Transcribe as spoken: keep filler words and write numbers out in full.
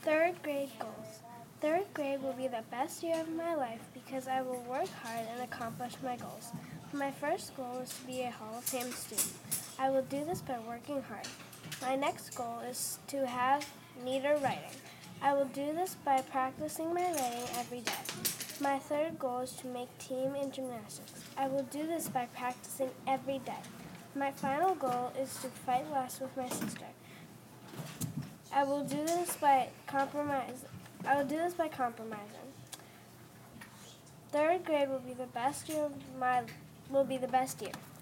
Third grade goals. Third grade will be the best year of my life because I will work hard and accomplish my goals. My first goal is to be a Hall of Fame student. I will do this by working hard. My next goal is to have neater writing. I will do this by practicing my writing every day. My third goal is to make team in gymnastics. I will do this by practicing every day. My final goal is to fight less with my sister. I will do this by compromise. I will do this by compromising. Third grade will be the best year of my will be the best year.